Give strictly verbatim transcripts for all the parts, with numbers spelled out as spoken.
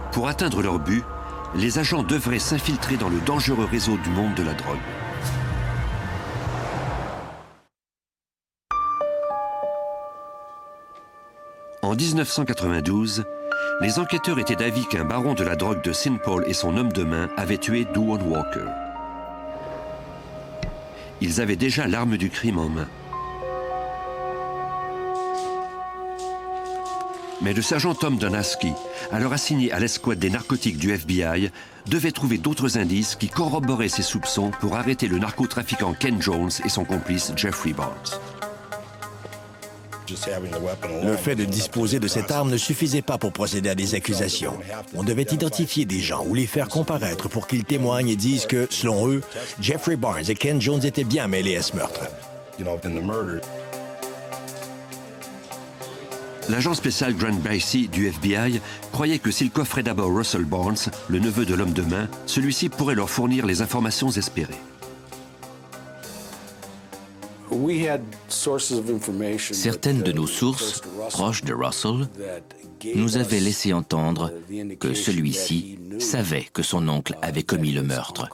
Pour atteindre leur but, les agents devraient s'infiltrer dans le dangereux réseau du monde de la drogue. En mille neuf cent quatre-vingt-douze, les enquêteurs étaient d'avis qu'un baron de la drogue de Saint Paul et son homme de main avaient tué Duane Walker. Ils avaient déjà l'arme du crime en main. Mais le sergent Tom Donasky, alors assigné à l'escouade des narcotiques du F B I, devait trouver d'autres indices qui corroboraient ses soupçons pour arrêter le narcotrafiquant Ken Jones et son complice Jeffrey Barnes. Le fait de disposer de cette arme ne suffisait pas pour procéder à des accusations. On devait identifier des gens ou les faire comparaître pour qu'ils témoignent et disent que, selon eux, Jeffrey Barnes et Ken Jones étaient bien mêlés à ce meurtre. L'agent spécial Grant Basie du F B I croyait que s'il coffrait d'abord Russell Barnes, le neveu de l'homme de main, celui-ci pourrait leur fournir les informations espérées. Certaines de nos sources, proches de Russell, nous avaient laissé entendre que celui-ci savait que son oncle avait commis le meurtre.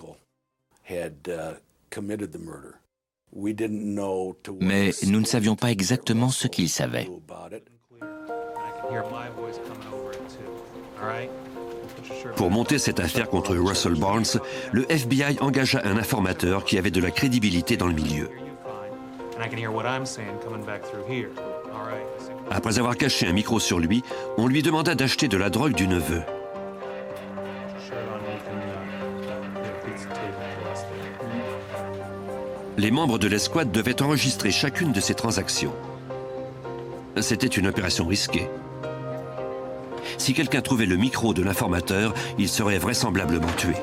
Mais nous ne savions pas exactement ce qu'il savait. Pour monter cette affaire contre Russell Barnes, le F B I engagea un informateur qui avait de la crédibilité dans le milieu. Après avoir caché un micro sur lui, on lui demanda d'acheter de la drogue du neveu. Les membres de l'escouade devaient enregistrer chacune de ces transactions. C'était une opération risquée. Si quelqu'un trouvait le micro de l'informateur, il serait vraisemblablement tué.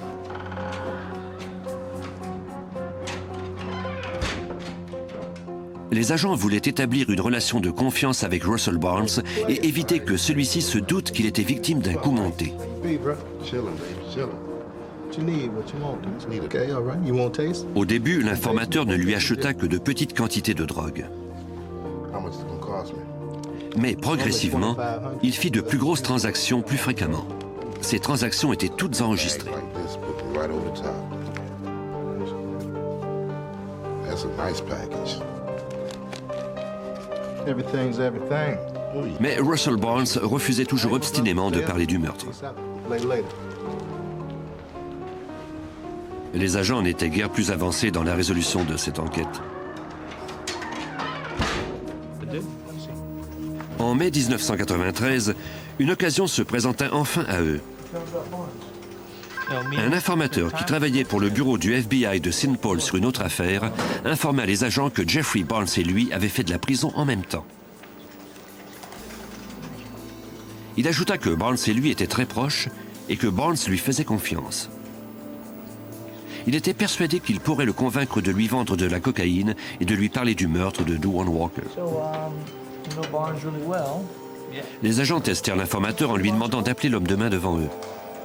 Les agents voulaient établir une relation de confiance avec Russell Barnes et éviter que celui-ci se doute qu'il était victime d'un coup monté. Au début, l'informateur ne lui acheta que de petites quantités de drogue. Mais progressivement, il fit de plus grosses transactions plus fréquemment. Ces transactions étaient toutes enregistrées. Mais Russell Barnes refusait toujours obstinément de parler du meurtre. Les agents n'étaient guère plus avancés dans la résolution de cette enquête. En mai mille neuf cent quatre-vingt-treize, une occasion se présenta enfin à eux. Un informateur qui travaillait pour le bureau du F B I de Saint Paul sur une autre affaire informa les agents que Jeffrey Barnes et lui avaient fait de la prison en même temps. Il ajouta que Barnes et lui étaient très proches et que Barnes lui faisait confiance. Il était persuadé qu'il pourrait le convaincre de lui vendre de la cocaïne et de lui parler du meurtre de Duane Walker. Les agents testèrent l'informateur en lui demandant d'appeler l'homme de main devant eux.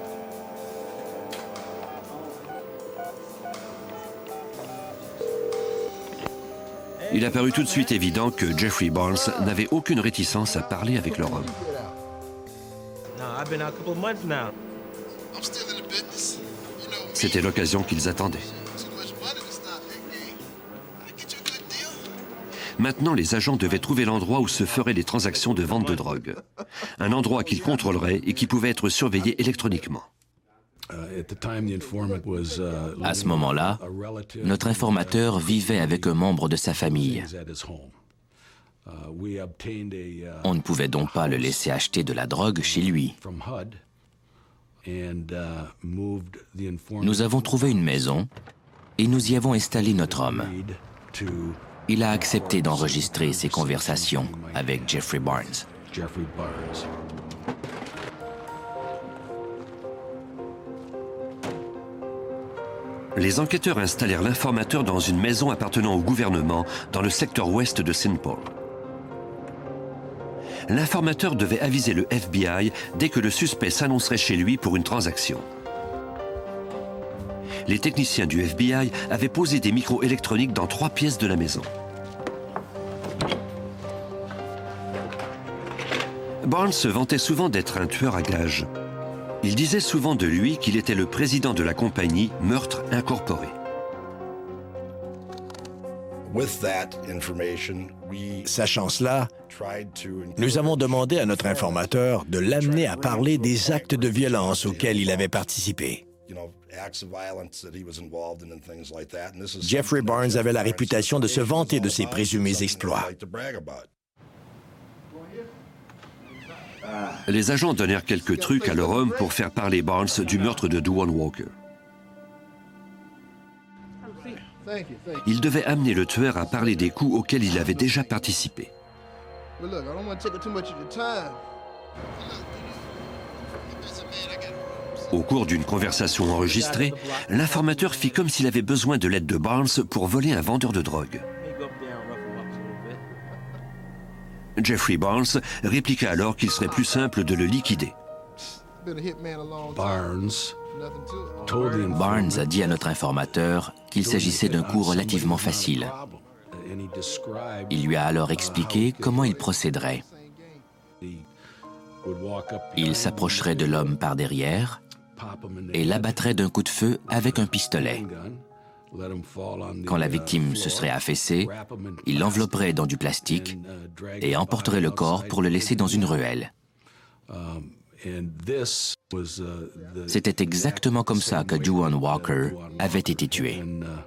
Il apparut tout de suite évident que Jeffrey Barnes n'avait aucune réticence à parler avec leur homme. C'était l'occasion qu'ils attendaient. Maintenant, les agents devaient trouver l'endroit où se feraient les transactions de vente de drogue. Un endroit qu'ils contrôleraient et qui pouvait être surveillé électroniquement. À ce moment-là, notre informateur vivait avec un membre de sa famille. On ne pouvait donc pas le laisser acheter de la drogue chez lui. Nous avons trouvé une maison et nous y avons installé notre homme. Il a accepté d'enregistrer ses conversations avec Jeffrey Barnes. Les enquêteurs installèrent l'informateur dans une maison appartenant au gouvernement dans le secteur ouest de Saint Paul. L'informateur devait aviser le F B I dès que le suspect s'annoncerait chez lui pour une transaction. Les techniciens du F B I avaient posé des micros électroniques dans trois pièces de la maison. Barnes se vantait souvent d'être un tueur à gages. Il disait souvent de lui qu'il était le président de la compagnie Meurtre Incorporé. Sachant cela, nous avons demandé à notre informateur de l'amener à parler des actes de violence auxquels il avait participé. Jeffrey Barnes avait la réputation de se vanter de ses présumés exploits. Les agents donnèrent quelques trucs à leur homme pour faire parler Barnes du meurtre de Duane Walker. Il devait amener le tueur à parler des coups auxquels il avait déjà participé. Au cours d'une conversation enregistrée, l'informateur fit comme s'il avait besoin de l'aide de Barnes pour voler un vendeur de drogue. Jeffrey Barnes répliqua alors qu'il serait plus simple de le liquider. Barnes a dit à notre informateur qu'il s'agissait d'un coup relativement facile. Il lui a alors expliqué comment il procéderait. Il s'approcherait de l'homme par derrière et l'abattrait d'un coup de feu avec un pistolet. Quand la victime se serait affaissée, il l'envelopperait dans du plastique et emporterait le corps pour le laisser dans une ruelle. C'était exactement comme ça que Duane Walker avait été tué.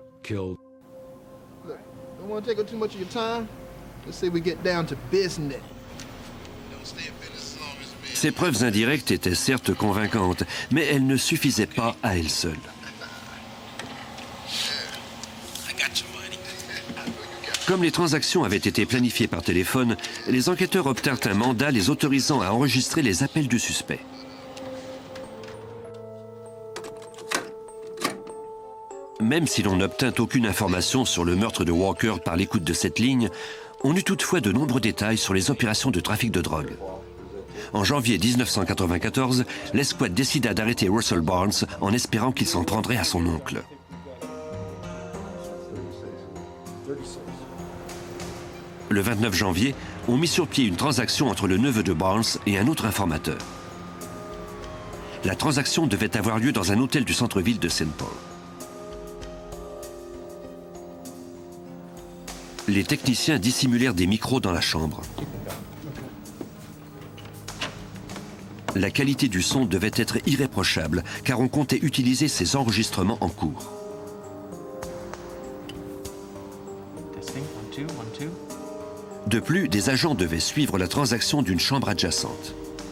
Ces preuves indirectes étaient certes convaincantes, mais elles ne suffisaient pas à elles seules. Comme les transactions avaient été planifiées par téléphone, les enquêteurs obtinrent un mandat les autorisant à enregistrer les appels du suspect. Même si l'on n'obtint aucune information sur le meurtre de Walker par l'écoute de cette ligne, on eut toutefois de nombreux détails sur les opérations de trafic de drogue. En janvier mille neuf cent quatre-vingt-quatorze, l'escouade décida d'arrêter Russell Barnes en espérant qu'il s'en prendrait à son oncle. Le vingt-neuf janvier, on mit sur pied une transaction entre le neveu de Barnes et un autre informateur. La transaction devait avoir lieu dans un hôtel du centre-ville de Saint Paul. Les techniciens dissimulèrent des micros dans la chambre. La qualité du son devait être irréprochable, car on comptait utiliser ces enregistrements en cours. De plus, des agents devaient suivre la transaction d'une chambre adjacente.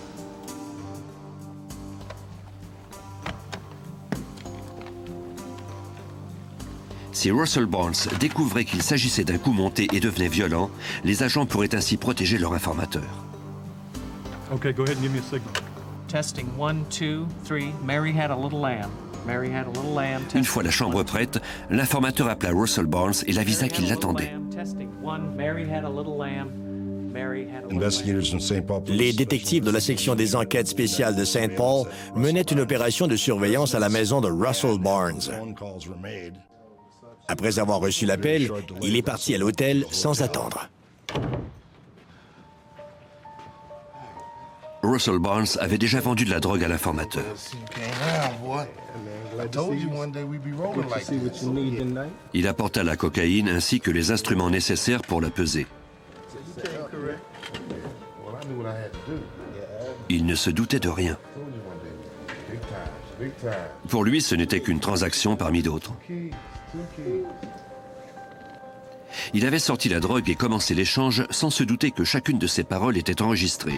Si Russell Barnes découvrait qu'il s'agissait d'un coup monté et devenait violent, les agents pourraient ainsi protéger leur informateur. Okay, go ahead and give me a signal. Testing one, two, three. Mary had a little lamb. Mary had a little lamb. Une fois la chambre prête, l'informateur appela Russell Barnes et l'avisa qu'il l'attendait. Les détectives de la section des enquêtes spéciales de Saint Paul menaient une opération de surveillance à la maison de Russell Barnes. Après avoir reçu l'appel, il est parti à l'hôtel sans attendre. Russell Barnes avait déjà vendu de la drogue à l'informateur. Il apporta la cocaïne ainsi que les instruments nécessaires pour la peser. Il ne se doutait de rien. Pour lui, ce n'était qu'une transaction parmi d'autres. Il avait sorti la drogue et commencé l'échange sans se douter que chacune de ses paroles était enregistrée.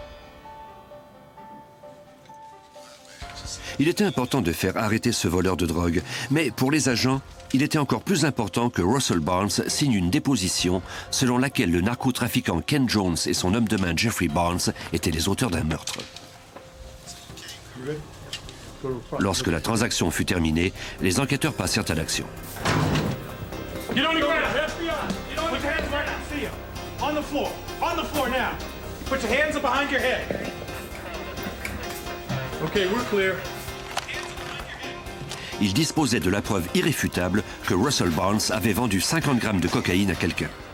Il était important de faire arrêter ce voleur de drogue, mais pour les agents, il était encore plus important que Russell Barnes signe une déposition selon laquelle le narcotrafiquant Ken Jones et son homme de main Jeffrey Barnes étaient les auteurs d'un meurtre. Lorsque la transaction fut terminée, les enquêteurs passèrent à l'action. Ils disposaient de la preuve irréfutable que Russell Barnes avait vendu cinquante grammes de cocaïne à quelqu'un.